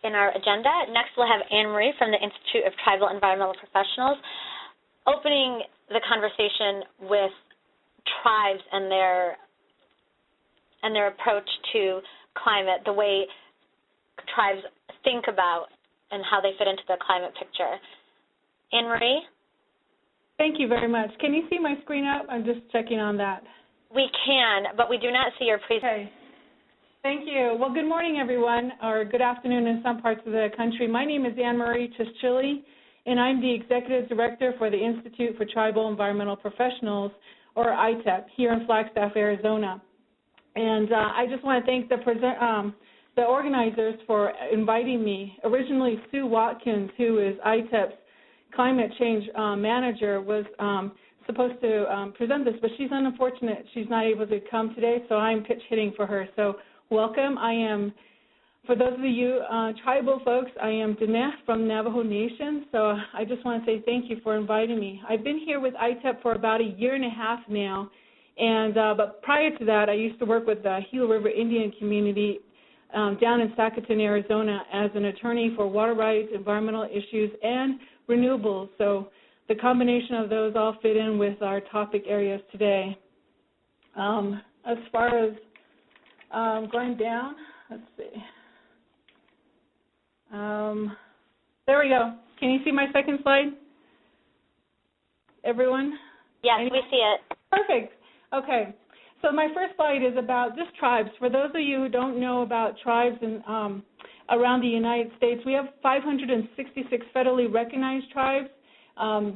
in our agenda. Next, we'll have Anne Marie from the Institute of Tribal Environmental Professionals opening the conversation with tribes and their approach to climate, the way tribes think about and how they fit into the climate picture. Anne Marie? Thank you very much. Can you see my screen up? I'm just checking on that. We can, but we do not see your presentation. Okay. Thank you. Well, good morning, everyone, or good afternoon in some parts of the country. My name is Anne Marie Chischili, and I'm the Executive Director for the Institute for Tribal Environmental Professionals, or ITEP, here in Flagstaff, Arizona. And I just want to thank the organizers for inviting me. Originally, Sue Watkins, who is ITEP's climate change manager, was supposed to present this, but she's unfortunate. She's not able to come today, so I'm pitch hitting for her. So welcome. I am, for those of you tribal folks, I am Dinesh from Navajo Nation, so I just want to say thank you for inviting me. I've been here with ITEP for about a year and a half now, and but prior to that, I used to work with the Gila River Indian community down in Sacaton, Arizona, as an attorney for water rights, environmental issues, and renewables. So the combination of those all fit in with our topic areas today. As far as going down, let's see. There we go. Can you see my second slide, everyone? Yes, we see it. Perfect. Okay. So my first slide is about just tribes. For those of you who don't know about tribes in, around the United States, we have 566 federally recognized tribes, and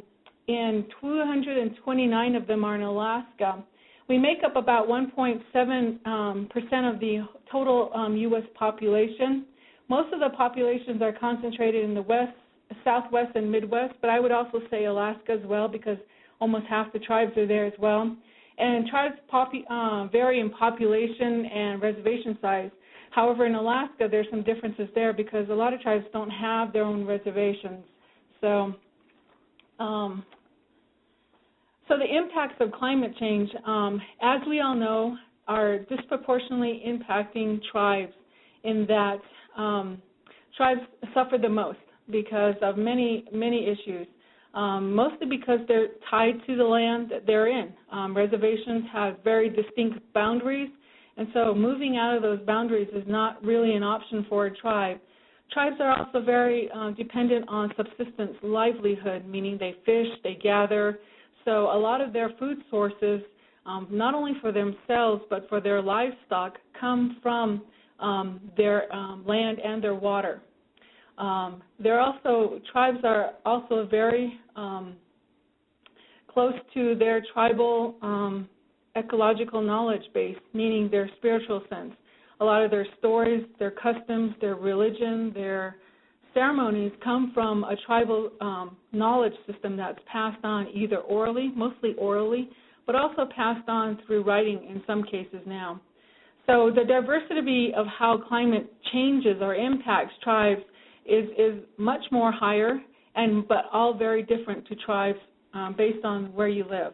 229 of them are in Alaska. We make up about 1.7% of the total U.S. population. Most of the populations are concentrated in the west, southwest, and midwest, but I would also say Alaska as well, because almost half the tribes are there as well. And tribes vary in population and reservation size. However, in Alaska, there's some differences there because a lot of tribes don't have their own reservations. So, so the impacts of climate change, as we all know, are disproportionately impacting tribes in that tribes suffer the most because of many, many issues. Mostly because they're tied to the land that they're in. Reservations have very distinct boundaries, and so moving out of those boundaries is not really an option for a tribe. Tribes are also very dependent on subsistence livelihood, meaning they fish, they gather. So a lot of their food sources, not only for themselves but for their livestock, come from their land and their water. Tribes are also very close to their tribal ecological knowledge base, meaning their spiritual sense. A lot of their stories, their customs, their religion, their ceremonies come from a tribal knowledge system that's passed on either orally, mostly orally, but also passed on through writing in some cases now. So the diversity of how climate changes or impacts tribes is much more higher, but all very different to tribes based on where you live.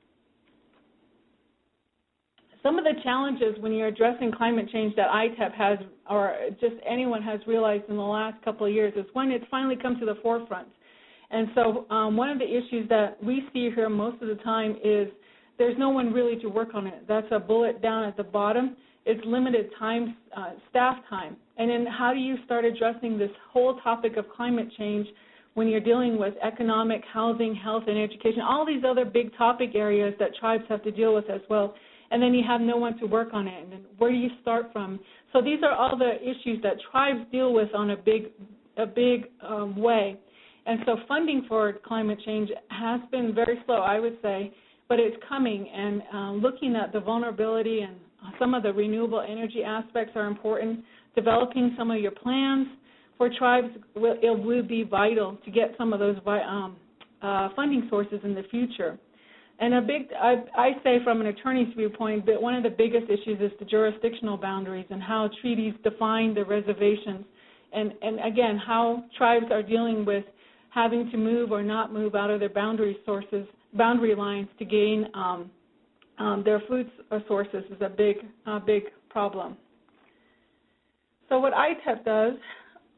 Some of the challenges when you're addressing climate change that ITEP has, or just anyone has realized in the last couple of years, is when it's finally come to the forefront. And so one of the issues that we see here most of the time is there's no one really to work on it. That's a bullet down at the bottom. It's limited time, staff time. And then how do you start addressing this whole topic of climate change when you're dealing with economic, housing, health, and education, all these other big topic areas that tribes have to deal with as well, and then you have no one to work on it, and then where do you start from? So these are all the issues that tribes deal with on a big way. And so funding for climate change has been very slow, I would say, but it's coming, and looking at the vulnerability and some of the renewable energy aspects are important. Developing some of your plans for tribes will be vital to get some of those funding sources in the future. And I say from an attorney's viewpoint that one of the biggest issues is the jurisdictional boundaries and how treaties define the reservations, and again, how tribes are dealing with having to move or not move out of their boundary lines to gain their food sources is a big problem. So what ITEP does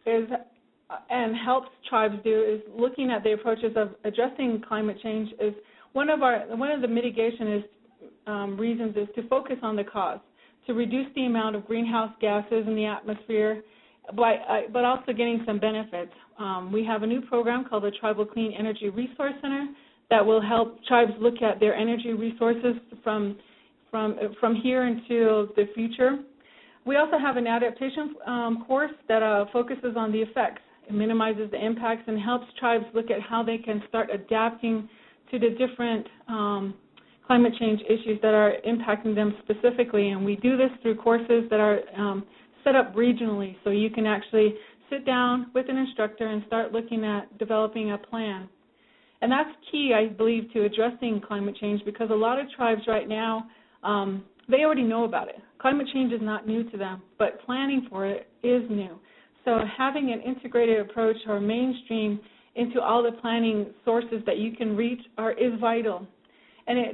is and helps tribes do is looking at the approaches of addressing climate change. Is one of the mitigation reasons is to focus on the cause, to reduce the amount of greenhouse gases in the atmosphere, but also getting some benefits. We have a new program called the Tribal Clean Energy Resource Center that will help tribes look at their energy resources from here until the future. We also have an adaptation course that focuses on the effects. It minimizes the impacts and helps tribes look at how they can start adapting to the different climate change issues that are impacting them specifically. And we do this through courses that are set up regionally, so you can actually sit down with an instructor and start looking at developing a plan. And that's key, I believe, to addressing climate change, because a lot of tribes right now, they already know about it. Climate change is not new to them, but planning for it is new. So having an integrated approach or mainstream into all the planning sources that you can reach is vital. And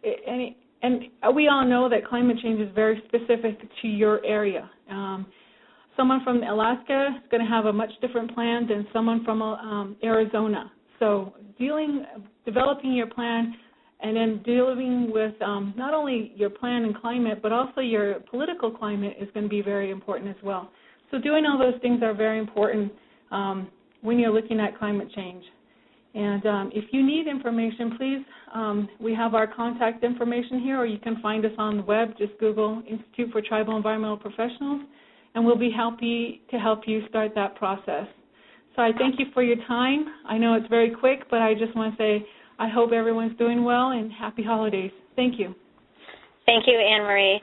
we all know that climate change is very specific to your area. Someone from Alaska is going to have a much different plan than someone from Arizona. So developing your plan and then dealing with not only your plan and climate, but also your political climate is going to be very important as well. So doing all those things are very important when you're looking at climate change. And if you need information, please, we have our contact information here, or you can find us on the web. Just Google Institute for Tribal Environmental Professionals, and we'll be happy to help you start that process. So I thank you for your time. I know it's very quick, but I just want to say I hope everyone's doing well, and happy holidays. Thank you. Thank you, Anne Marie.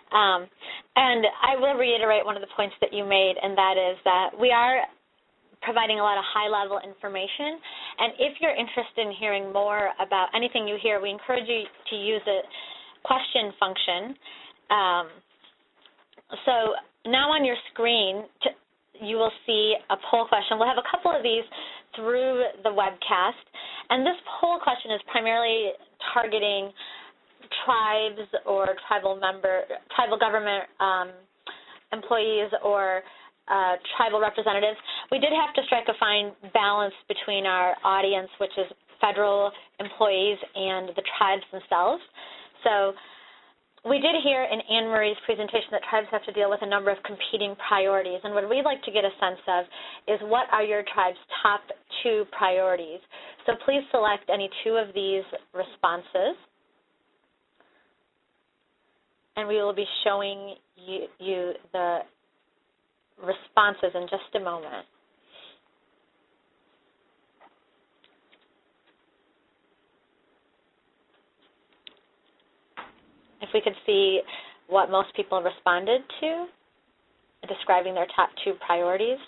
And I will reiterate one of the points that you made, and that is that we are providing a lot of high-level information. And if you're interested in hearing more about anything you hear, we encourage you to use the question function. So now on your screen, you will see a poll question. We'll have a couple of these through the webcast. And this poll question is primarily targeting tribes or tribal government employees or tribal representatives. We did have to strike a fine balance between our audience, which is federal employees, and the tribes themselves. So we did hear in Anne Marie's presentation that tribes have to deal with a number of competing priorities, and what we'd like to get a sense of is what are your tribe's top 2 priorities. So please select any 2 of these responses, and we will be showing you the responses in just a moment. If we could see what most people responded to, describing their top 2 priorities.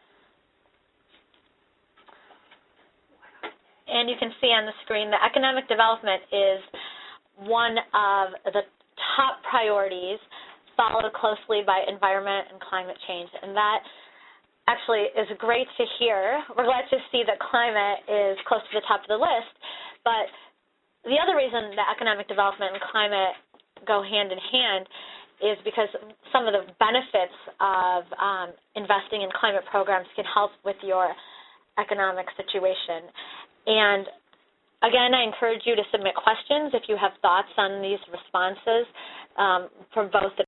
And you can see on the screen that economic development is one of the top priorities, followed closely by environment and climate change. And that actually is great to hear. We're glad to see that climate is close to the top of the list. But the other reason that economic development and climate go hand in hand is because some of the benefits of investing in climate programs can help with your economic situation. And again, I encourage you to submit questions if you have thoughts on these responses from both the